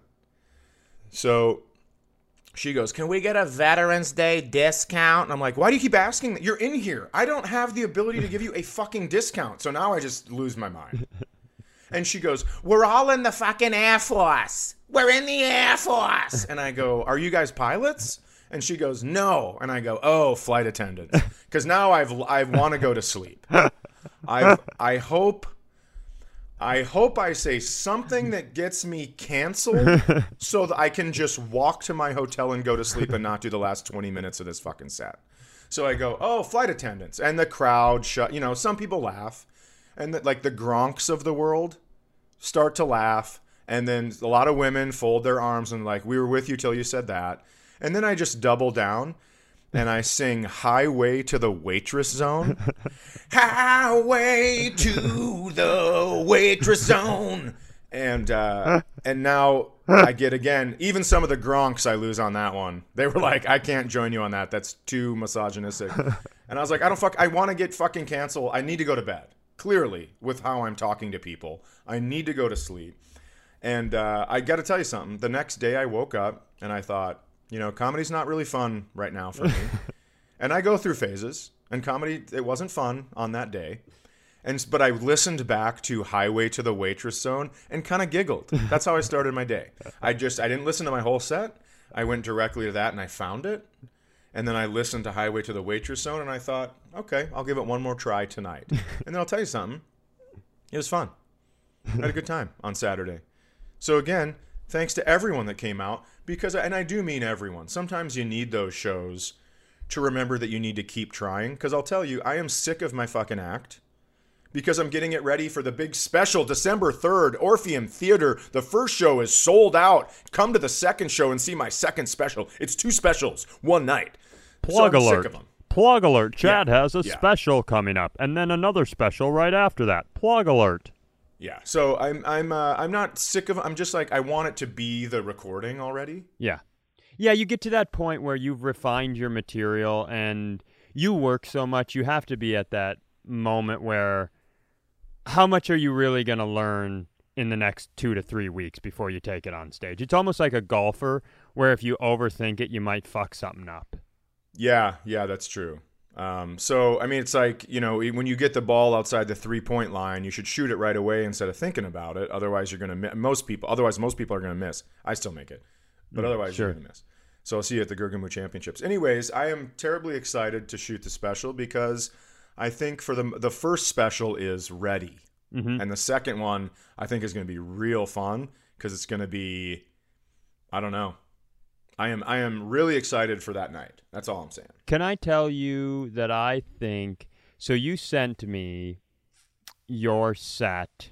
Speaker 1: So she goes, can we get a Veterans Day discount? And I'm like, why do you keep asking that? You're in here. I don't have the ability to give you a fucking discount. So now I just lose my mind. And she goes, we're all in the fucking Air Force. We're in the Air Force. And I go, are you guys pilots? And she goes, no. And I go, oh, flight attendants. Because now I want to go to sleep. I hope I say something that gets me canceled so that I can just walk to my hotel and go to sleep and not do the last 20 minutes of this fucking set. So I go, oh, flight attendants. And the crowd some people laugh. And the Gronks of the world start to laugh. And then a lot of women fold their arms and like, we were with you till you said that. And then I just double down and I sing Highway to the Waitress Zone. Highway to the Waitress Zone. And now I get again, even some of the Gronks I lose on that one. They were like, I can't join you on that. That's too misogynistic. And I was like, I want to get fucking canceled. I need to go to bed. Clearly, with how I'm talking to people, I need to go to sleep. And I got to tell you something. The next day I woke up and I thought, comedy's not really fun right now for me. And I go through phases. And comedy, it wasn't fun on that day. But I listened back to Highway to the Waitress Zone and kind of giggled. That's how I started my day. I didn't listen to my whole set. I went directly to that and I found it. And then I listened to Highway to the Waitress Zone and I thought, okay, I'll give it one more try tonight. And then I'll tell you something. It was fun. I had a good time on Saturday. So again, thanks to everyone that came out, and I do mean everyone. Sometimes you need those shows to remember that you need to keep trying. Because I'll tell you, I am sick of my fucking act. Because I'm getting it ready for the big special, December 3rd, Orpheum Theater. The first show is sold out. Come to the second show and see my second special. It's 2 specials, one night.
Speaker 2: Plug alert.
Speaker 1: Sick of them.
Speaker 2: Plug alert. Chad has a special coming up. And then another special right after that. Plug alert.
Speaker 1: Yeah, so I'm not sick of. I'm just like, I want it to be the recording already.
Speaker 2: Yeah, Yeah, you get to that point where you've refined your material and you work so much, you have to be at that moment where how much are you really going to learn in the next 2 to 3 weeks before you take it on stage? It's almost like a golfer where if you overthink it, you might fuck something up.
Speaker 1: Yeah, that's true. So, I mean, it's like, when you get the ball outside the 3-point line, you should shoot it right away instead of thinking about it. Otherwise, you're going to miss. Most people are going to miss. I still make it, but otherwise
Speaker 2: sure.
Speaker 1: You're going to miss. So I'll see you at the Gurgamu Championships. Anyways, I am terribly excited to shoot the special because I think for the first special is ready.
Speaker 2: Mm-hmm.
Speaker 1: And the second one, I think, is going to be real fun because it's going to be, I don't know. I am really excited for that night. That's all I'm saying.
Speaker 2: Can I tell you that I think, so you sent me your set.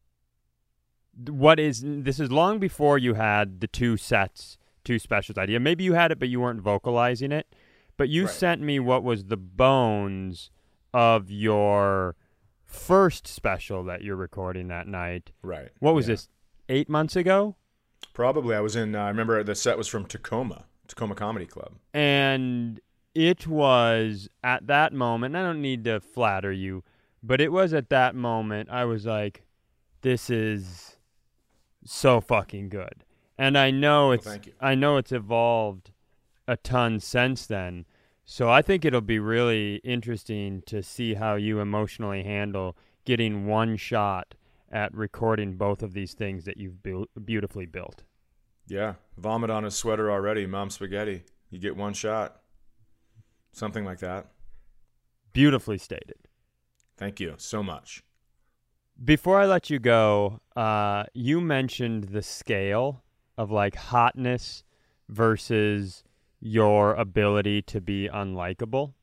Speaker 2: This is long before you had the two specials idea. Maybe you had it, but you weren't vocalizing it. But you sent me what was the bones of your first special that you're recording that night.
Speaker 1: Right.
Speaker 2: What was this, 8 months ago?
Speaker 1: Probably. I remember the set was from Tacoma Comedy Club.
Speaker 2: And it was at that moment, I don't need to flatter you, but it was at that moment I was like, this is so fucking good. And I know it's evolved a ton since then. So I think it'll be really interesting to see how you emotionally handle getting one shot at recording both of these things that you've beautifully built.
Speaker 1: Yeah. Vomit on his sweater already, Mom Spaghetti. You get one shot. Something like that.
Speaker 2: Beautifully stated.
Speaker 1: Thank you so much.
Speaker 2: Before I let you go, you mentioned the scale of like hotness versus your ability to be unlikable.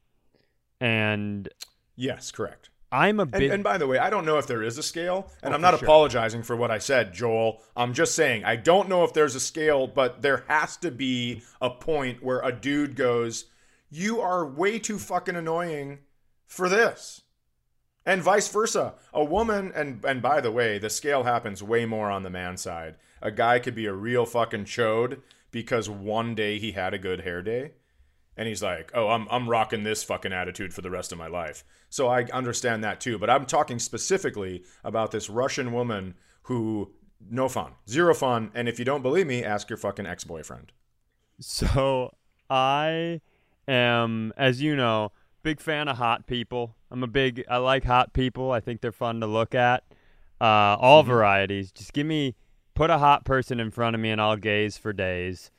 Speaker 2: And
Speaker 1: yes, correct.
Speaker 2: I'm a big...
Speaker 1: And by the way, I don't know if there is a scale, and I'm not apologizing for what I said, Joel. I'm just saying, I don't know if there's a scale, but there has to be a point where a dude goes, you are way too fucking annoying for this. And vice versa. A woman, and by the way, the scale happens way more on the man side. A guy could be a real fucking chode because one day he had a good hair day. And he's like, oh, I'm rocking this fucking attitude for the rest of my life. So I understand that too. But I'm talking specifically about this Russian woman who, no fun, zero fun. And if you don't believe me, ask your fucking ex-boyfriend.
Speaker 2: So I am, as you know, big fan of hot people. I like hot people. I think they're fun to look at. All varieties. Just put a hot person in front of me and I'll gaze for days.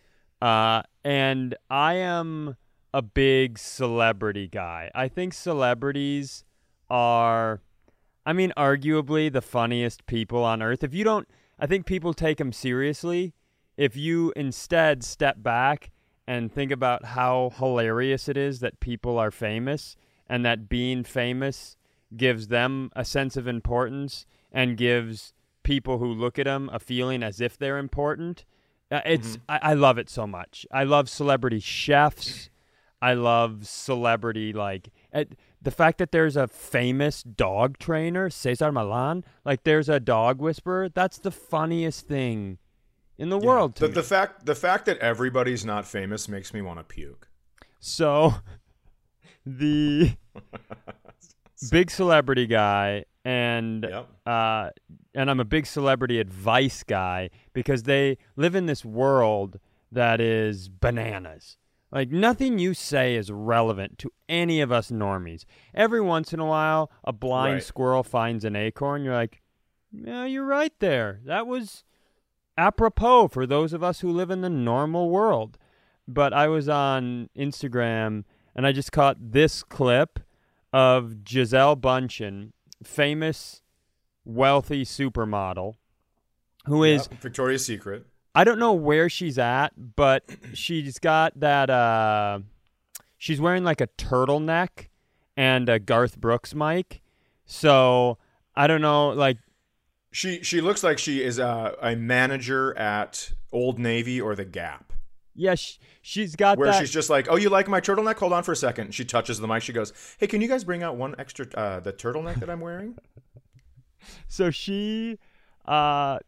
Speaker 2: And I am a big celebrity guy. I think celebrities are, arguably the funniest people on earth. I think people take them seriously. If you instead step back and think about how hilarious it is that people are famous and that being famous gives them a sense of importance and gives people who look at them a feeling as if they're important. I love it so much. I love celebrity chefs. I love celebrity, the fact that there's a famous dog trainer, Cesar Millan, there's a dog whisperer. That's the funniest thing in the world to me.
Speaker 1: The fact that everybody's not famous makes me want to puke.
Speaker 2: So, the big celebrity guy, and I'm a big celebrity advice guy because they live in this world that is bananas. Nothing you say is relevant to any of us normies. Every once in a while, a blind squirrel finds an acorn. You're like, yeah, you're right there. That was apropos for those of us who live in the normal world. But I was on Instagram, and I just caught this clip of Gisele Bündchen, famous, wealthy supermodel, who is...
Speaker 1: Victoria's Secret.
Speaker 2: I don't know where she's at, but she's got that, she's wearing a turtleneck and a Garth Brooks mic. So, I don't know,
Speaker 1: She looks like she is a manager at Old Navy or The Gap.
Speaker 2: Yeah, she's got
Speaker 1: where she's just like, oh, you like my turtleneck? Hold on for a second. She touches the mic. She goes, hey, can you guys bring out one extra, the turtleneck that I'm wearing?
Speaker 2: So she...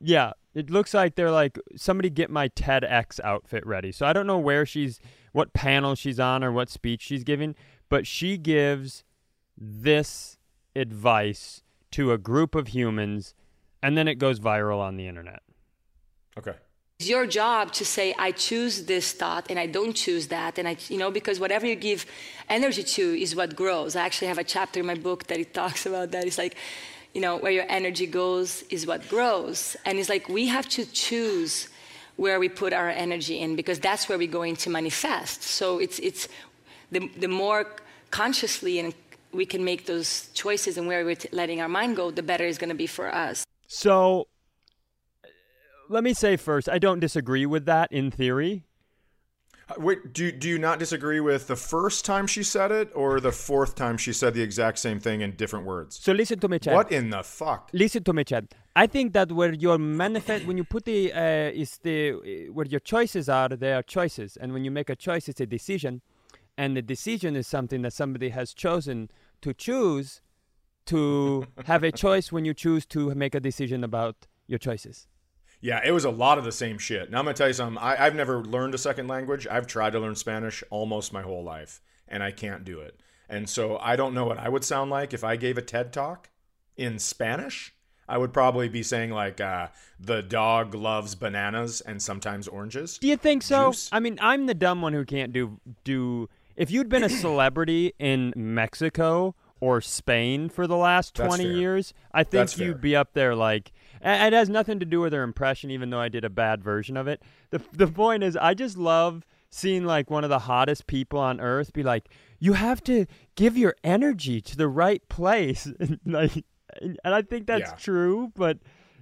Speaker 2: it looks like they're like, somebody get my TEDx outfit ready. So I don't know what panel she's on or what speech she's giving, but she gives this advice to a group of humans, and then it goes viral on the internet.
Speaker 1: Okay.
Speaker 3: It's your job to say, I choose this thought and I don't choose that. And because whatever you give energy to is what grows. I actually have a chapter in my book that it talks about that. It's like, where your energy goes is what grows. And it's like, we have to choose where we put our energy in, because that's where we're going to manifest. So it's the more consciously and we can make those choices and where we're letting our mind go, the better it's going to be for us.
Speaker 2: So let me say first, I don't disagree with that in theory.
Speaker 1: Wait, do you not disagree with the first time she said it or the fourth time she said the exact same thing in different words?
Speaker 2: So listen to me, Chad.
Speaker 1: What in the fuck?
Speaker 2: Listen to me, Chad. I think that where your when you put where your choices are, they are choices. And when you make a choice, it's a decision. And the decision is something that somebody has chosen to choose, to have a choice when you choose to make a decision about your choices.
Speaker 1: Yeah, it was a lot of the same shit. Now I'm going to tell you something. I've never learned a second language. I've tried to learn Spanish almost my whole life, and I can't do it. And so I don't know what I would sound like if I gave a TED Talk in Spanish. I would probably be saying like, the dog loves bananas and sometimes oranges.
Speaker 2: Do you think so?
Speaker 1: Juice.
Speaker 2: I mean, I'm the dumb one who can't do. If you'd been a celebrity in Mexico or Spain for the last 20 years, I think you'd be up there like... It has nothing to do with her impression, even though I did a bad version of it. The point is, I just love seeing like one of the hottest people on earth be like, you have to give your energy to the right place. And I think that's true, but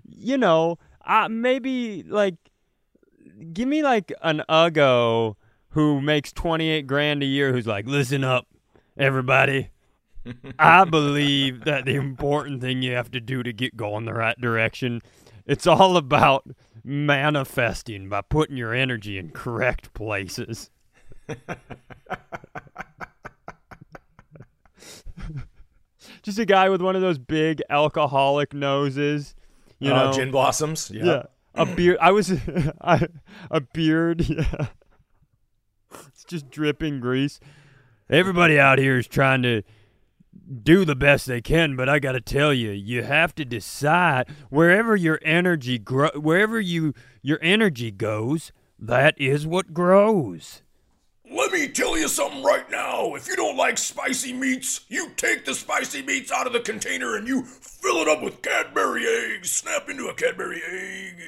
Speaker 2: maybe like, give me like an Uggo who makes $28,000 a year who's like, listen up, everybody. I believe that the important thing you have to do to get going the right direction, it's all about manifesting by putting your energy in correct places. Just a guy with one of those big alcoholic noses,
Speaker 1: gin blossoms.
Speaker 2: Yeah. A beard. A beard. Yeah. It's just dripping grease. Everybody out here is trying to do the best they can, but I got to tell you, you have to decide wherever your energy your energy goes, that is what grows.
Speaker 1: Let me tell you something right now. If you don't like spicy meats, you take the spicy meats out of the container and you fill it up with Cadbury eggs. Snap into a Cadbury egg.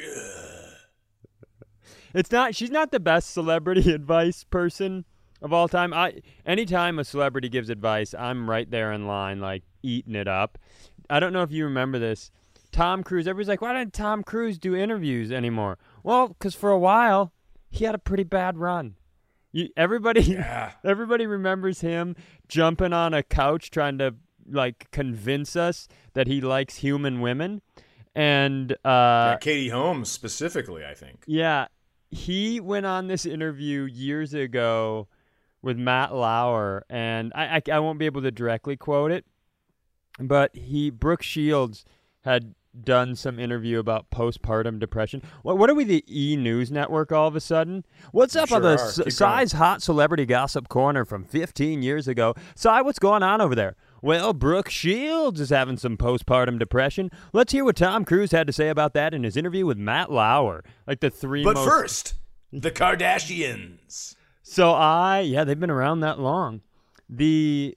Speaker 2: She's not the best celebrity advice person of all time. Anytime a celebrity gives advice, I'm right there in line, like eating it up. I don't know if you remember this. Tom Cruise, everybody's like, why didn't Tom Cruise do interviews anymore? Well, because for a while, he had a pretty bad run. Everybody remembers him jumping on a couch trying to like convince us that he likes human women. And
Speaker 1: Katie Holmes specifically, I think.
Speaker 2: Yeah, he went on this interview years ago with Matt Lauer, and I won't be able to directly quote it, but Brooke Shields had done some interview about postpartum depression. What are we, the E! News Network all of a sudden? What's up on the Si's Hot Celebrity Gossip Corner from 15 years ago? Si, what's going on over there? Well, Brooke Shields is having some postpartum depression. Let's hear what Tom Cruise had to say about that in his interview with Matt Lauer. Like the three
Speaker 1: But first, the Kardashians.
Speaker 2: So they've been around that long. He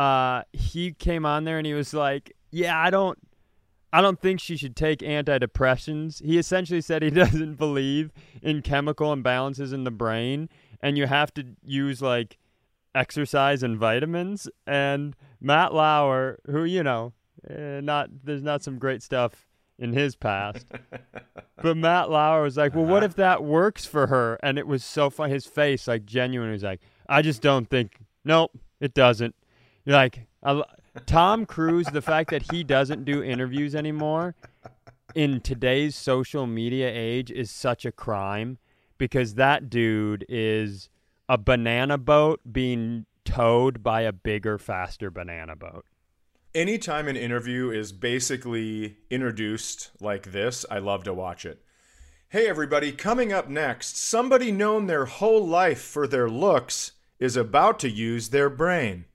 Speaker 2: came on there and he was like, yeah, I don't think she should take antidepressants. He essentially said he doesn't believe in chemical imbalances in the brain, and you have to use like exercise and vitamins. And Matt Lauer, who there's not some great stuff in his past, but Matt Lauer was like, well, what if that works for her? And it was so funny. His face, like, genuinely was like, I just don't think. Nope, it doesn't. You're like, Tom Cruise, the fact that he doesn't do interviews anymore in today's social media age is such a crime, because that dude is a banana boat being towed by a bigger, faster banana boat.
Speaker 1: Anytime an interview is basically introduced like this, I love to watch it. Hey everybody, coming up next, somebody known their whole life for their looks is about to use their brain.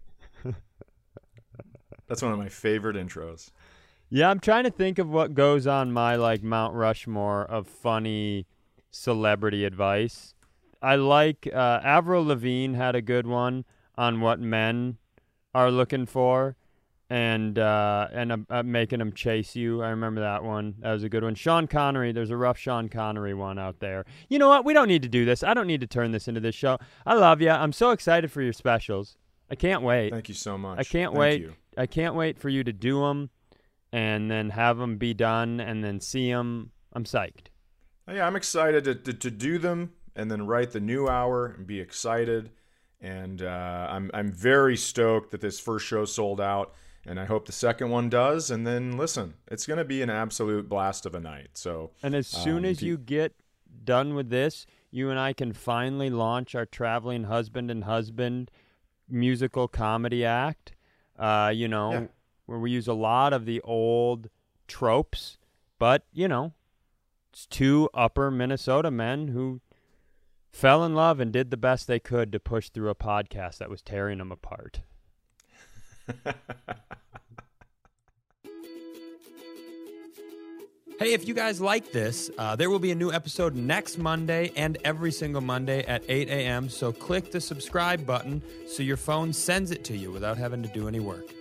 Speaker 1: That's one of my favorite intros.
Speaker 2: Yeah, I'm trying to think of what goes on my like Mount Rushmore of funny celebrity advice. I like Avril Lavigne had a good one on what men are looking for, and making them chase you. I remember that one. That was a good one. Sean Connery, there's a rough Sean Connery one out there. You know what? We don't need to do this. I don't need to turn this into this show. I love you. I'm so excited for your specials. I can't wait.
Speaker 1: Thank you so much.
Speaker 2: I can't wait. I can't wait for you to do them and then have them be done and then see them. I'm psyched.
Speaker 1: Yeah, I'm excited to do them and then write the new hour and be excited. And I'm very stoked that this first show sold out. And I hope the second one does. And then, listen, it's going to be an absolute blast of a night. So,
Speaker 2: and as soon as you get done with this, you and I can finally launch our Traveling Husband and Husband musical comedy act, where we use a lot of the old tropes. But, it's two upper Minnesota men who fell in love and did the best they could to push through a podcast that was tearing them apart. Hey, if you guys like this, there will be a new episode next Monday and every single Monday at 8 a.m. So click the subscribe button so your phone sends it to you without having to do any work.